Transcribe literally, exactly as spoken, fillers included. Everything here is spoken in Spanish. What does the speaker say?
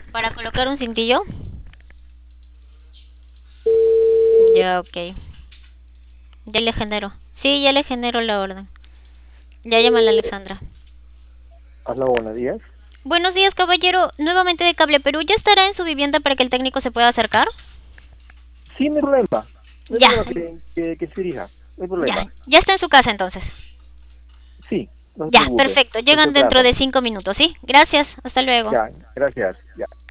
Para colocar un cintillo. Ya, ok. Ya le genero. Sí, ya le genero la orden. Ya llama a la Alexandra. Hola, buenos días. Buenos días, caballero. Nuevamente de Cable Perú. ¿Ya estará en su vivienda para que el técnico se pueda acercar? Sí, no hay problema. No hay Ya, problema que, que, que se dirija. No hay ya. problema. Ya está en su casa entonces. Sí, no se Ya, preocupe. perfecto. Llegan Después dentro de trato. cinco minutos, ¿sí? Gracias. Hasta luego. Ya, gracias. Ya.